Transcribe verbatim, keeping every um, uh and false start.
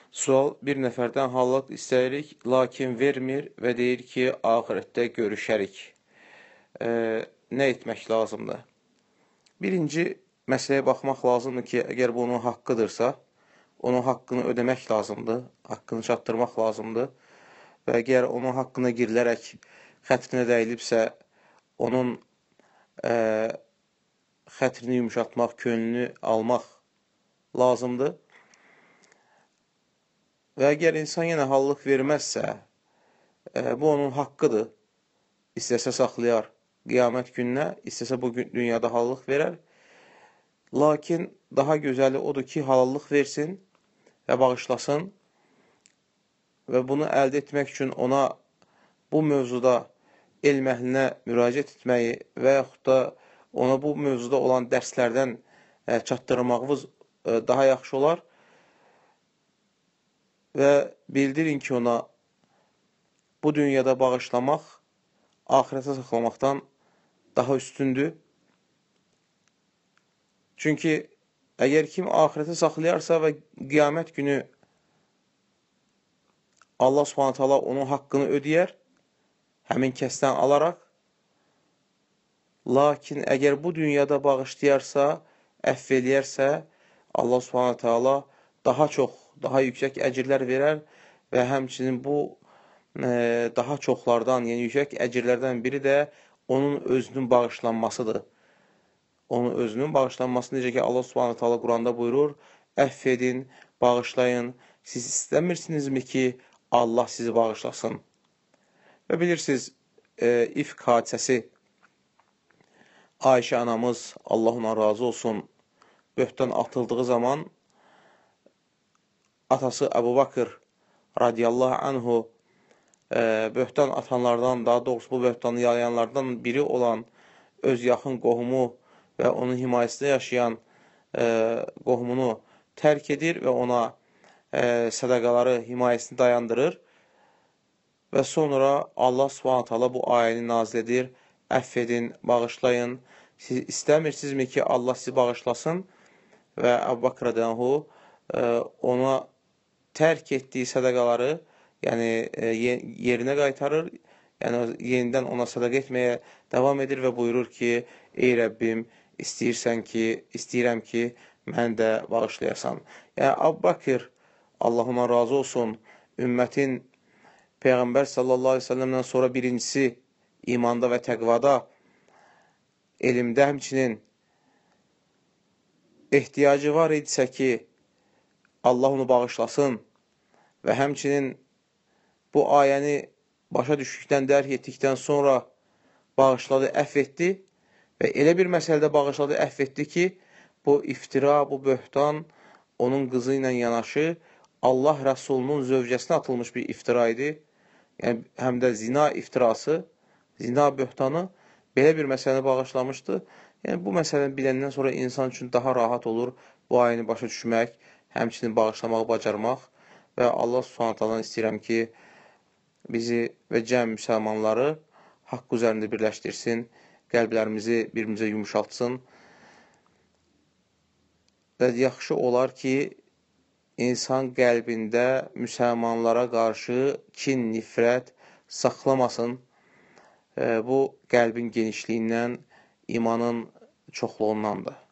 Sual: bir nəfərdən hallaq istəyirik, lakin vermir və deyir ki, axirətdə görüşərik. E, nə etmək lazımdır? Birinci məsələyə baxmaq lazımdır ki, əgər bu onun haqqıdırsa, onun haqqını ödəmək lazımdır, haqqını çatdırmaq lazımdır və əgər onun haqqına girilərək xətrinə dəyilibsə, onun e, xətrini yumuşatmaq, könlünü almaq lazımdır. Və əgər insan yenə hallıq verməzsə, e, bu onun haqqıdır. İstəsə saxlayar qiyamət gününə, istəsə bu gün dünyada hallıq verər. Lakin daha gözəli odur ki, halallıq versin və bağışlasın və bunu əldə etmək üçün ona bu mövzuda elm əhlinə müraciət etməyi və yaxud da ona bu mövzuda olan dərslərdən e, çatdırmağımız e, daha yaxşı olar. Və bildirin ki, ona bu dünyada bağışlamaq, axirətə saxlamaqdan daha üstündür. Çünki əgər kim axirətə saxlayarsa və qiyamət günü Allah Subhanahu taala onun haqqını ödəyər, həmin kəsdən alaraq. Lakin əgər bu dünyada bağışlayarsa, əfv eləyərsə, Allah Subhanahu taala daha çox, daha yüksək əcirlər verər və həmçinin bu e, daha çoxlardan, yəni yüksək əcirlərdən biri də onun özünün bağışlanmasıdır. Onun özünün bağışlanması, necə ki Allah Subhanahu taala Quranda buyurur, əfv edin, bağışlayın, siz istəmirsinizmi ki Allah sizi bağışlasın? Və bilirsiniz, e, ifk hadisəsi, Ayşə anamız, Allah ona razı olsun, böhtan atıldığı zaman atası Əbu Bakır radiyallahu anhu e, böhtan atanlardan, daha doğrusu bu böhtanı yalayanlardan biri olan öz yaxın qohumu və onun himayəsində yaşayan e, qohumunu tərk edir və ona e, sədaqaları, himayəsini dayandırır və sonra Allah Subhanahu taala bu ayəni nazil edir, əfv edin, bağışlayın, siz istəmirsinizmi ki Allah sizi bağışlasın və Əbu Bakır radiyallahu e, ona tərk etdiyi sədaqaları, yəni e, yerinə qaytarır, yəni yenidən ona sədaqə etməyə davam edir və buyurur ki, ey Rəbbim, istəyirsən ki, istəyirəm ki, mən də bağışlayasan. Yəni, Əbu Bakır, Allah ona razı olsun, ümmətin Peyğəmbər sallallahu aleyhi ve sellemdən sonra birincisi imanda və təqvada, elmdə həmçinin ehtiyacı var idisə ki, Allah onu bağışlasın və həmçinin bu ayəni başa düşdükdən, dərk etdikdən sonra bağışladı, əfv etdi və elə bir məsələdə bağışladı, əfv etdi ki, bu iftira, bu böhtan onun qızı ilə yanaşı Allah Rəsulunun zövcəsinə atılmış bir iftira idi. Yəni, həm də zina iftirası, zina böhtanı belə bir məsələni bağışlamışdı. Yəni, bu məsələni biləndən sonra insan üçün daha rahat olur bu ayəni başa düşmək, həmçinin bağışlamağı bacarmaq və Allah Subhanahu taala'dan istəyirəm ki, bizi və cəm müsəlmanları haqq üzərində birləşdirsin, qəlblərimizi bir-birimizə yumuşaltsın və yaxşı olar ki, insan qəlbində müsəlmanlara qarşı kin, nifrət saxlamasın. Bu, qəlbin genişliyindən, imanın çoxluğundandır.